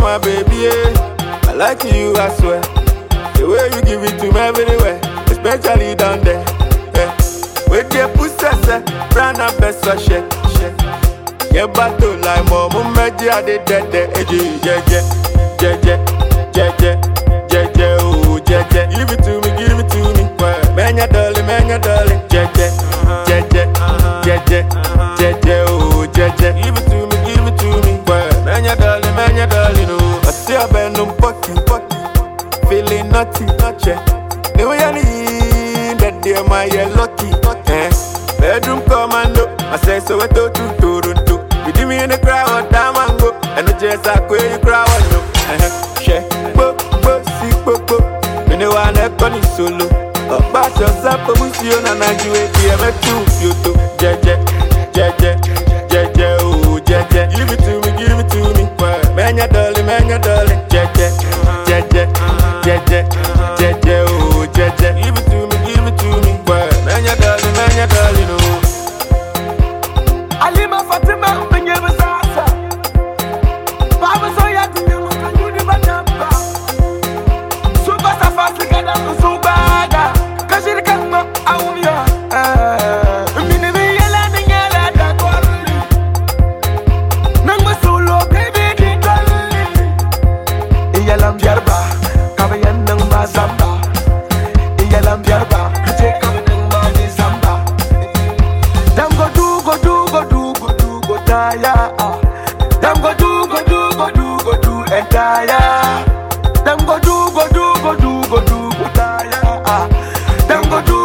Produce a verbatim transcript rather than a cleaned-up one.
my baby, yeah. I like you, I swear. The way you give it to me everywhere, especially down there. Yeah. With your pussy, brand and best so shit, shit. Yeah, battle like mom, meji I did that, that, yeah, yeah, yeah, yeah, yeah, yeah, yeah, oh, yeah, yeah. Give it to me, give it to me. Man, ya darling, man, ya darling, yeah, yeah, yeah, yeah, yeah, yeah, yeah, yeah, oh, yeah, yeah. Give it to me, give it to me. Man, ya darling, man, ya darling, oh. I see a band on pocky, pocky, feeling naughty, naughty. New year, that dear my lucky, eh? Bedroom commando, I say so I do to Toronto. You do me in the crowd, damn mango, and the jazz I quit you crowd, no. Share, bo, bo, see, bo, bo. You know I never solo. Bash yourself, but we see you and I do it. I'm a two, you too. Jeje, jeje, jeje, oh, jeje. Give it to me, give it to me. Man, ya darling, man, ya darling. Jeje, jeje, jeje, jeje, oh, jeje. Give it to me, give it to me. Man, ya darling, man, ya darling, oh. Alima Fatima, when you was asa. Baba so ya to you, can you never number? Super fast together, so bad. Kashir kama awuya. Mini mi yala ni yala da kwali. Nangma solo baby di kwali. Iyalam jarba, kaba yan nang mazamba. Iyalam jarba, kache kaba nang mani zamba. Dam go do go do go do go do go taya. Dam go do go do go do go do entire. Dam go do go do go do go do go taya. Dam go do